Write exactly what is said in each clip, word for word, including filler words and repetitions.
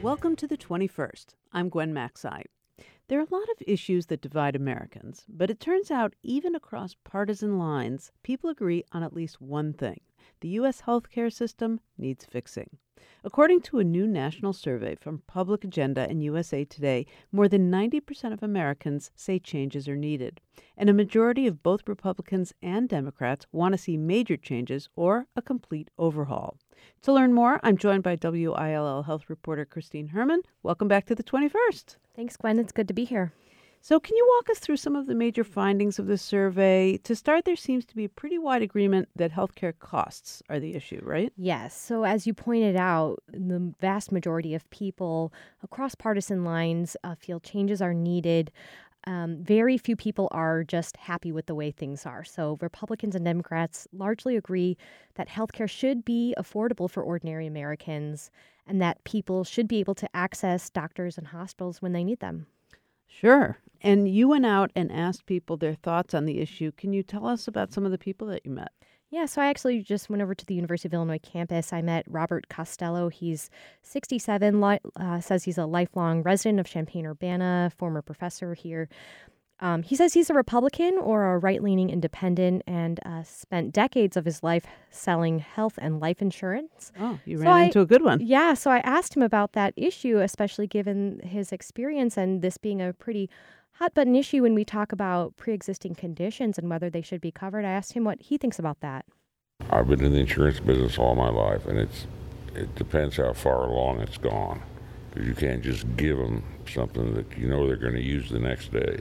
Welcome to the twenty-first. I'm Gwen Macsai. There are a lot of issues that divide Americans, but it turns out even across partisan lines, people agree on at least one thing. The U S healthcare system needs fixing. According to a new national survey from Public Agenda and U S A Today, more than ninety percent of Americans say changes are needed. And a majority of both Republicans and Democrats want to see major changes or a complete overhaul. To learn more, I'm joined by W I L L health reporter Christine Herman. Welcome back to the twenty-first. Thanks, Gwen. It's good to be here. So can you walk us through some of the major findings of this survey? To start, there seems to be a pretty wide agreement that healthcare costs are the issue, right? Yes. So as you pointed out, the vast majority of people across partisan lines uh, feel changes are needed. Um, very few people are just happy with the way things are. So Republicans and Democrats largely agree that healthcare should be affordable for ordinary Americans and that people should be able to access doctors and hospitals when they need them. Sure. And you went out and asked people their thoughts on the issue. Can you tell us about some of the people that you met? Yeah, so I actually just went over to the University of Illinois campus. I met Robert Costello. He's sixty-seven, li- uh, says he's a lifelong resident of Champaign-Urbana, former professor here. Um, he says he's a Republican or a right-leaning independent and uh, spent decades of his life selling health and life insurance. Oh, you so ran I, into a good one. Yeah, so I asked him about that issue, especially given his experience and this being a pretty hot-button issue when we talk about pre-existing conditions and whether they should be covered. I asked him what he thinks about that. I've been in the insurance business all my life, and it's it depends how far along it's gone, because you can't just give them something that you know they're going to use the next day.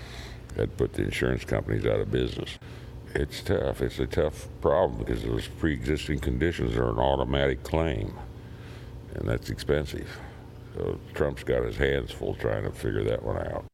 That put the insurance companies out of business. It's tough. It's a tough problem because those pre-existing conditions are an automatic claim, and that's expensive. So Trump's got his hands full trying to figure that one out.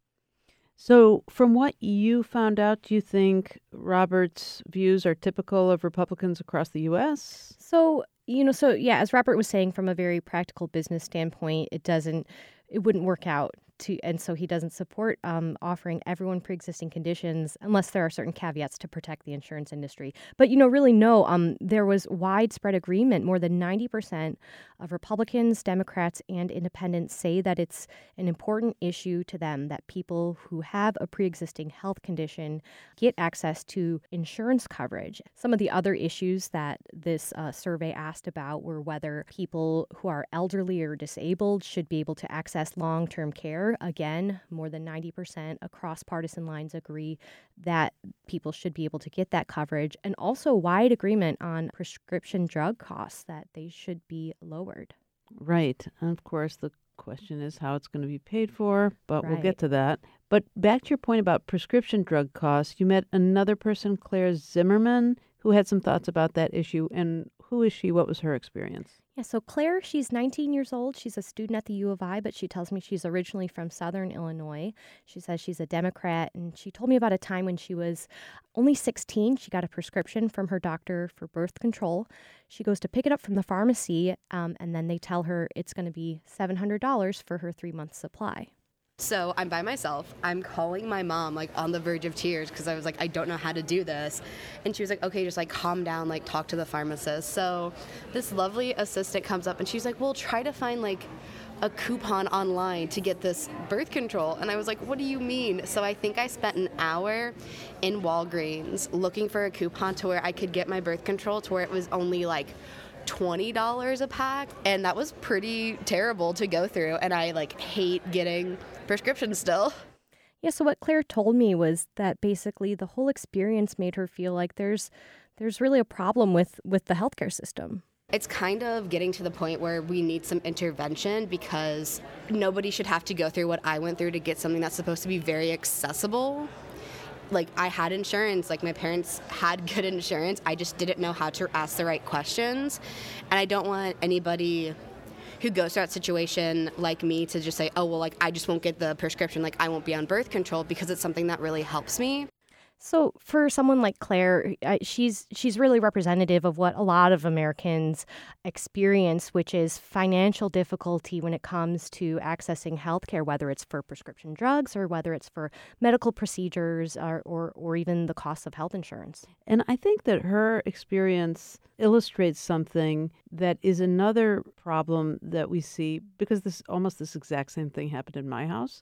So from what you found out, do you think Robert's views are typical of Republicans across the U S? So, you know, so yeah, as Robert was saying, from a very practical business standpoint, it doesn't, it wouldn't work out. To, and so he doesn't support um, offering everyone pre-existing conditions unless there are certain caveats to protect the insurance industry. But, you know, really, no, um, there was widespread agreement. More than ninety percent of Republicans, Democrats, and independents say that it's an important issue to them that people who have a pre-existing health condition get access to insurance coverage. Some of the other issues that this uh, survey asked about were whether people who are elderly or disabled should be able to access long-term care. Again, more than ninety percent across partisan lines agree that people should be able to get that coverage, and also wide agreement on prescription drug costs, that they should be lowered. Right. And of course, the question is how it's going to be paid for, but Right. we'll get to that. But back to your point about prescription drug costs, you met another person, Claire Zimmerman, who had some thoughts about that issue. And who is she? What was her experience? Yeah, so Claire, she's nineteen years old. She's a student at the U of I, but she tells me she's originally from Southern Illinois. She says she's a Democrat, and she told me about a time when she was only sixteen. She got a prescription from her doctor for birth control. She goes to pick it up from the pharmacy, um, and then they tell her it's going to be seven hundred dollars for her three-month supply. So I'm by myself. I'm calling my mom, like, on the verge of tears because I was like, I don't know how to do this. And she was like, okay, just, like, calm down, like, talk to the pharmacist. So this lovely assistant comes up, and she's like, well, try to find, like, a coupon online to get this birth control. And I was like, what do you mean? So I think I spent an hour in Walgreens looking for a coupon to where I could get my birth control to where it was only, like, twenty dollars a pack, and that was pretty terrible to go through, and I like hate getting prescriptions still. Yeah, so what Claire told me was that basically the whole experience made her feel like there's there's really a problem with, with the healthcare system. It's kind of getting to the point where we need some intervention because nobody should have to go through what I went through to get something that's supposed to be very accessible. Like, I had insurance, like my parents had good insurance. I just didn't know how to ask the right questions. And I don't want anybody who goes through that situation like me to just say, oh, well, like, I just won't get the prescription, like, I won't be on birth control, because it's something that really helps me. So for someone like Claire, uh, she's she's really representative of what a lot of Americans experience, which is financial difficulty when it comes to accessing healthcare, whether it's for prescription drugs or whether it's for medical procedures or, or, or even the cost of health insurance. And I think that her experience illustrates something that is another problem that we see, because this almost this exact same thing happened in my house.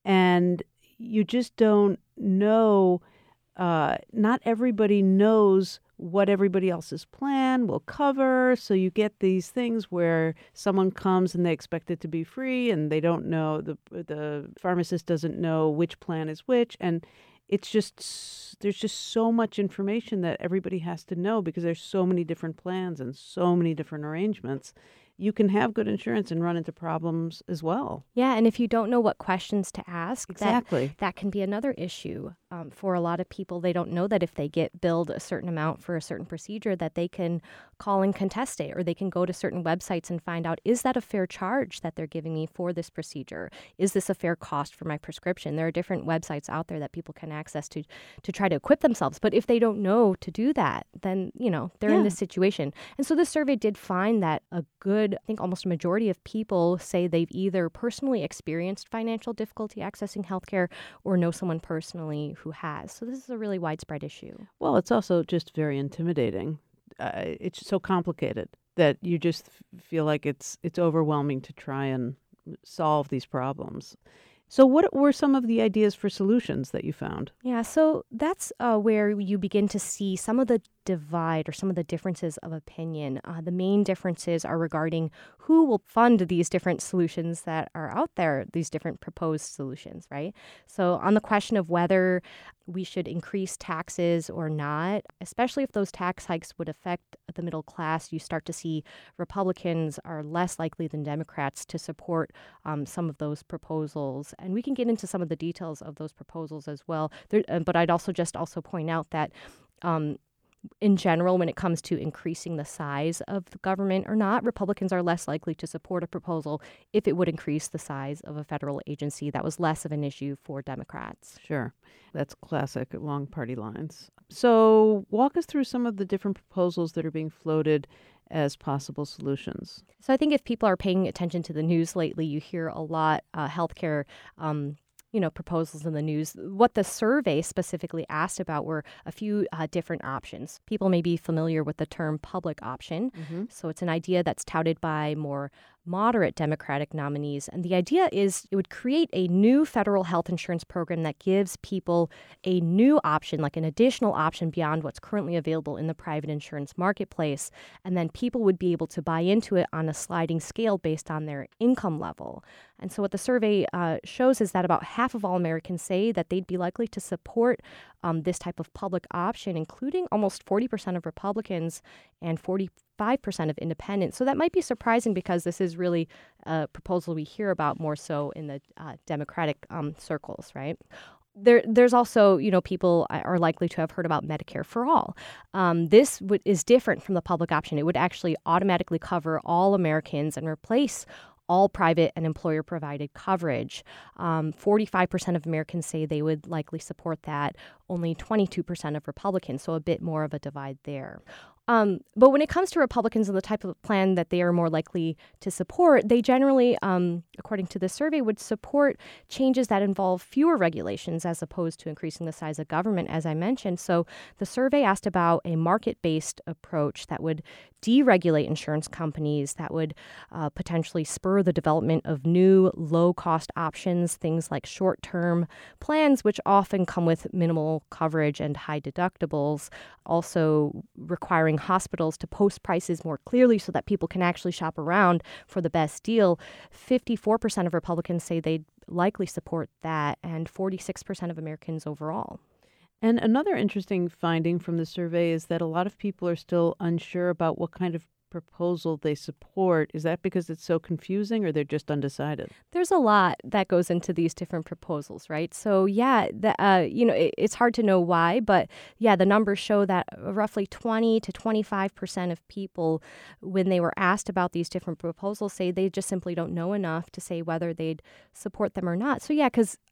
And you just don't know. Uh, not everybody knows what everybody else's plan will cover. So you get these things where someone comes and they expect it to be free, and they don't know, the the pharmacist doesn't know which plan is which. And it's just, there's just so much information that everybody has to know because there's so many different plans and so many different arrangements. You can have good insurance and run into problems as well. Yeah, and if you don't know what questions to ask, exactly, that, that can be another issue. Um, for a lot of people, they don't know that if they get billed a certain amount for a certain procedure, that they can call and contest it, or they can go to certain websites and find out, is that a fair charge that they're giving me for this procedure? Is this a fair cost for my prescription? There are different websites out there that people can access to to try to equip themselves. But if they don't know to do that, then, you know, they're yeah. in this situation. And so this survey did find that a good, I think almost a majority of people say they've either personally experienced financial difficulty accessing healthcare or know someone personally who has. So this is a really widespread issue. Well, it's also just very intimidating. Uh, it's so complicated that you just f- feel like it's it's overwhelming to try and solve these problems. So what were some of the ideas for solutions that you found? Yeah, so that's uh, where you begin to see some of the divide or some of the differences of opinion. Uh, the main differences are regarding who will fund these different solutions that are out there, these different proposed solutions, right? So on the question of whether we should increase taxes or not, especially if those tax hikes would affect the middle class, you start to see Republicans are less likely than Democrats to support um, some of those proposals. And we can get into some of the details of those proposals as well. There, uh, but I'd also just also point out that um, in general, when it comes to increasing the size of the government or not, Republicans are less likely to support a proposal if it would increase the size of a federal agency. That was less of an issue for Democrats. Sure. That's classic along party lines. So walk us through some of the different proposals that are being floated as possible solutions. So I think if people are paying attention to the news lately, you hear a lot uh, healthcare um you know, proposals in the news. What the survey specifically asked about were a few uh, different options. People may be familiar with the term public option. Mm-hmm. So it's an idea that's touted by more moderate Democratic nominees. And the idea is it would create a new federal health insurance program that gives people a new option, like an additional option beyond what's currently available in the private insurance marketplace. And then people would be able to buy into it on a sliding scale based on their income level. And so what the survey uh, shows is that about half of all Americans say that they'd be likely to support um, this type of public option, including almost forty percent of Republicans and forty-five percent of independents. So that might be surprising because this is really a proposal we hear about more so in the uh, Democratic um, circles, right? There, there's also, you know, people are likely to have heard about Medicare for All. Um, this w- is different from the public option. It would actually automatically cover all Americans and replace all private and employer-provided coverage. Um, forty-five percent of Americans say they would likely support that. Only twenty-two percent of Republicans, so a bit more of a divide there. Um, but when it comes to Republicans and the type of plan that they are more likely to support, they generally, um, according to the survey, would support changes that involve fewer regulations as opposed to increasing the size of government, as I mentioned. So the survey asked about a market-based approach that would deregulate insurance companies, that would uh, potentially spur the development of new low-cost options, things like short-term plans, which often come with minimal coverage and high deductibles, also requiring hospitals to post prices more clearly so that people can actually shop around for the best deal. fifty-four percent of Republicans say they'd likely support that, and forty-six percent of Americans overall. And another interesting finding from the survey is that a lot of people are still unsure about what kind of proposal they support. Is that because it's so confusing, or they're just undecided? There's a lot that goes into these different proposals, right? So yeah, the, uh, you know, it, it's hard to know why, but yeah, the numbers show that roughly twenty to twenty-five percent of people, when they were asked about these different proposals, say they just simply don't know enough to say whether they'd support them or not. So yeah, because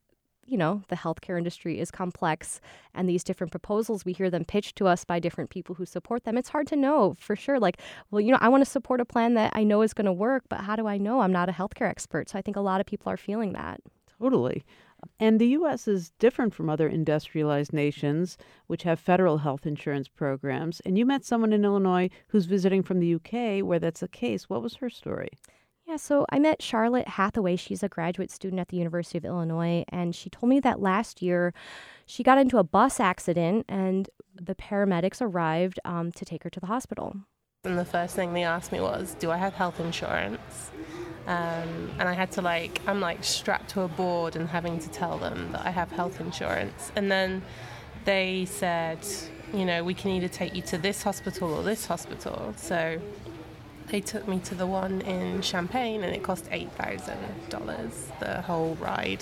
you know, the healthcare industry is complex, and these different proposals, we hear them pitched to us by different people who support them. It's hard to know for sure. Like, well, you know, I want to support a plan that I know is going to work, but how do I know? I'm not a healthcare expert. So I think a lot of people are feeling that. Totally. And the U S is different from other industrialized nations, which have federal health insurance programs. And you met someone in Illinois who's visiting from the U K where that's the case. What was her story? Yeah, so I met Charlotte Hathaway. She's a graduate student at the University of Illinois, and she told me that last year she got into a bus accident and the paramedics arrived um, to take her to the hospital. And the first thing they asked me was, do I have health insurance? Um, and I had to like, I'm like strapped to a board and having to tell them that I have health insurance. And then they said, you know, we can either take you to this hospital or this hospital. So they took me to the one in Champaign and it cost eight thousand dollars, the whole ride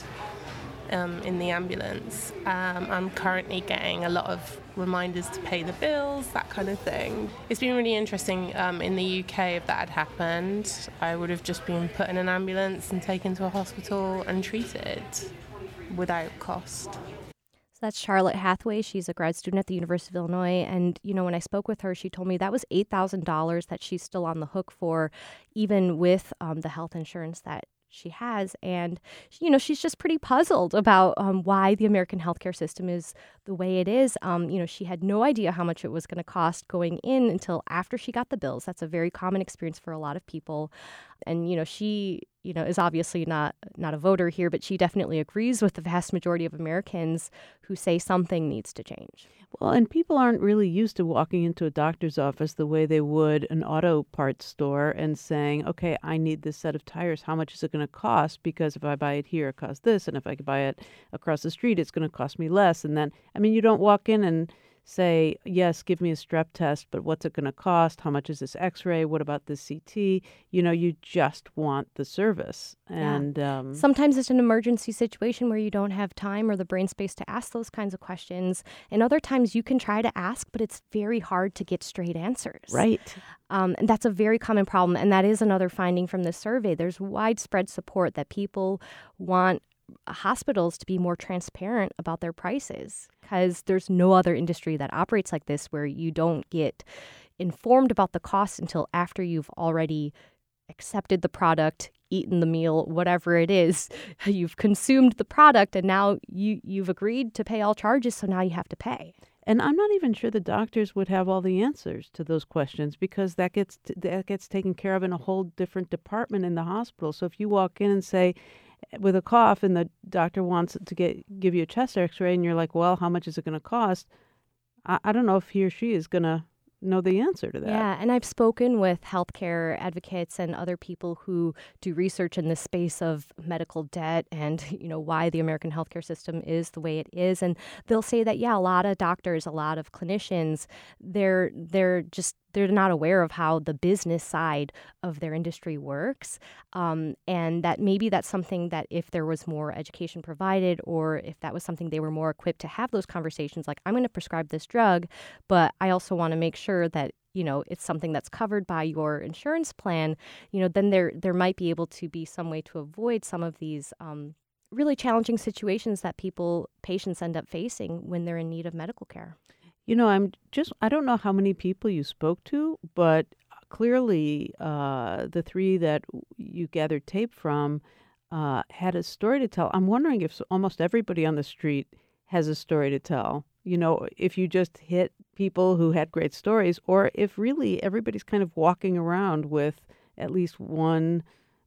um, in the ambulance. Um, I'm currently getting a lot of reminders to pay the bills, that kind of thing. It's been really interesting um, in the U K. If that had happened, I would have just been put in an ambulance and taken to a hospital and treated without cost. So that's Charlotte Hathaway. She's a grad student at the University of Illinois. And, you know, when I spoke with her, she told me that was eight thousand dollars that she's still on the hook for, even with um, the health insurance that she has. And, you know, she's just pretty puzzled about um, why the American healthcare system is the way it is. Um, you know, she had no idea how much it was going to cost going in until after she got the bills. That's a very common experience for a lot of people. And, you know, she, you know, is obviously not not a voter here, but she definitely agrees with the vast majority of Americans who say something needs to change. Well, and people aren't really used to walking into a doctor's office the way they would an auto parts store and saying, okay, I need this set of tires. How much is it going to cost? Because if I buy it here, it costs this. And if I could buy it across the street, it's going to cost me less. And then, I mean, you don't walk in and say, yes, give me a strep test, but what's it going to cost? How much is this x-ray? What about this C T? You know, you just want the service. And yeah. um, sometimes it's an emergency situation where you don't have time or the brain space to ask those kinds of questions. And other times you can try to ask, but it's very hard to get straight answers. Right. Um, and that's a very common problem. And that is another finding from this survey. There's widespread support that people want hospitals to be more transparent about their prices, because there's no other industry that operates like this where you don't get informed about the costs until after you've already accepted the product, eaten the meal, whatever it is. You've consumed the product and now you, you've agreed to pay all charges, so now you have to pay. And I'm not even sure the doctors would have all the answers to those questions, because that gets t- that gets taken care of in a whole different department in the hospital. So if you walk in and say, with a cough, and the doctor wants to get give you a chest x-ray, and you're like, well, how much is it going to cost? I, I don't know if he or she is going to know the answer to that. Yeah, and I've spoken with healthcare advocates and other people who do research in the space of medical debt and, you know, why the American healthcare system is the way it is. And they'll say that, yeah, a lot of doctors, a lot of clinicians, they're they're just they're not aware of how the business side of their industry works. Um, and that maybe that's something that if there was more education provided, or if that was something they were more equipped to have those conversations, like, I'm going to prescribe this drug, but I also want to make sure that, you know, it's something that's covered by your insurance plan, you know, then there there might be able to be some way to avoid some of these um, really challenging situations that people, patients end up facing when they're in need of medical care. You know, I'm just, I don't know how many people you spoke to, but clearly uh, the three that you gathered tape from uh, had a story to tell. I'm wondering if almost everybody on the street has a story to tell. You know, if you just hit people who had great stories, or if really everybody's kind of walking around with at least one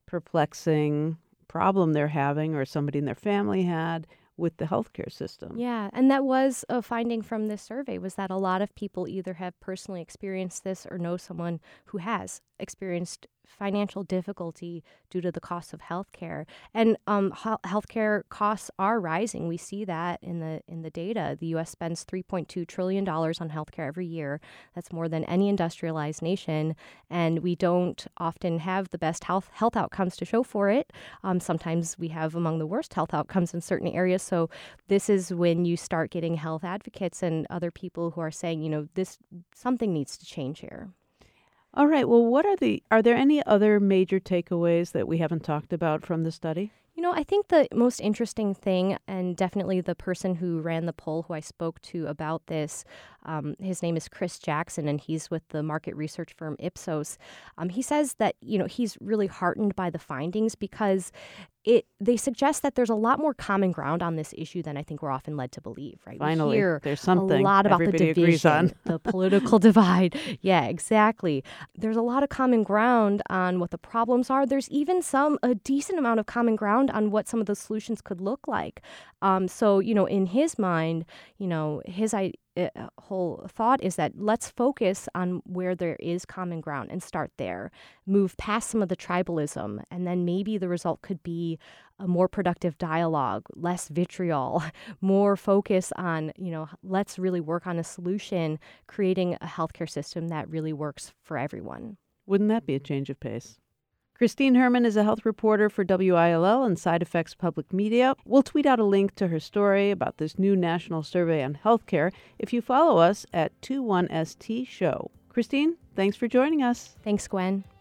perplexing problem they're having, or somebody in their family had, with the healthcare system. Yeah, and that was a finding from this survey, was that a lot of people either have personally experienced this or know someone who has experienced financial difficulty due to the cost of healthcare. And um, he- healthcare costs are rising. We see that in the in the data. The U S spends three point two trillion dollars on healthcare every year. That's more than any industrialized nation. And we don't often have the best health health outcomes to show for it. Um, sometimes we have among the worst health outcomes in certain areas. So this is when you start getting health advocates and other people who are saying, you know, this something needs to change here. All right. Well, what are the, are there any other major takeaways that we haven't talked about from the study? You know, I think the most interesting thing, and definitely the person who ran the poll who I spoke to about this, um, his name is Chris Jackson, and he's with the market research firm Ipsos. Um, he says that, you know, he's really heartened by the findings because it they suggest that there's a lot more common ground on this issue than I think we're often led to believe, right? Finally, we hear there's something a lot about everybody the agrees on. division, the political divide. Yeah, exactly. There's a lot of common ground on what the problems are. There's even some, a decent amount of common ground on what some of the solutions could look like. Um, so, you know, in his mind, you know, his I, uh, whole thought is that let's focus on where there is common ground and start there, move past some of the tribalism, and then maybe the result could be a more productive dialogue, less vitriol, more focus on, you know, let's really work on a solution, creating a healthcare system that really works for everyone. Wouldn't that be a change of pace? Christine Herman is a health reporter for W I L L and Side Effects Public Media. We'll tweet out a link to her story about this new national survey on healthcare if you follow us at twenty-one S T Show. Christine, thanks for joining us. Thanks, Gwen.